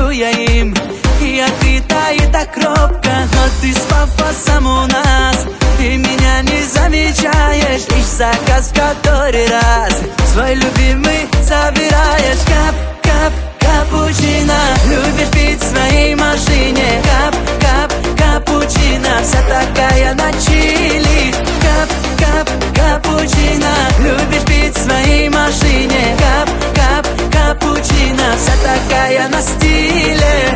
люблю я им. И открыто, и так робко, но ты с пафосом у нас. Ты меня не замечаешь, лишь заказ в который раз свой любимый забираешь. Кап, кап, капучино, любишь пить в своей машине. Кап, кап, капучино, вся такая на чили. Кап, кап, капучино, любишь пить в своей машине. Кап, кап, капучино, вся такая на стиле.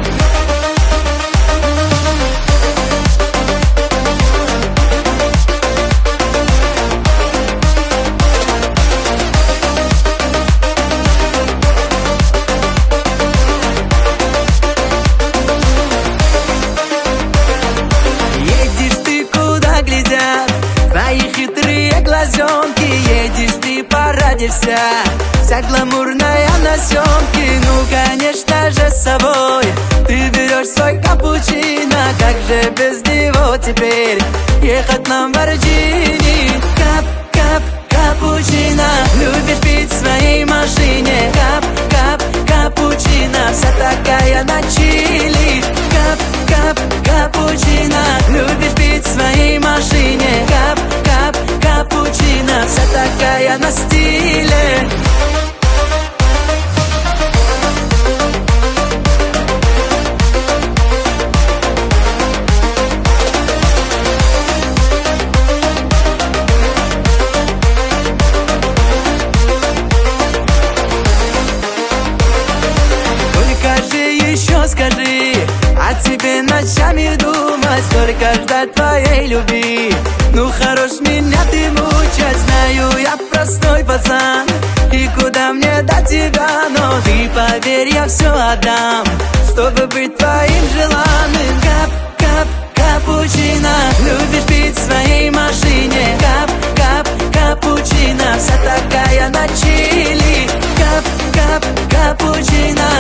Твои хитрые глазенки, едешь ты по ради вся гламурная на съемке. Ну, конечно же, с собой ты берешь свой капучино. Как же без него теперь ехать на Lamborghini? Кап, кап, капучино, любишь пить в своей машине. Кап, кап, капучино, вся такая на чили. Кап, кап, капучино, любишь пить в своей машине. Кап, кап, капучино, вся такая на стиле. Скажи, а тебе ночами думать, сколько ждать твоей любви. Ну хорош меня ты мучать, знаю я простой пацан, и куда мне до тебя, но ты поверь, я все отдам, чтобы быть твоим желанным. Кап, кап, капучино, любишь пить в своей машине. Кап, кап, капучино, вся такая на чили. Кап, кап, капучино,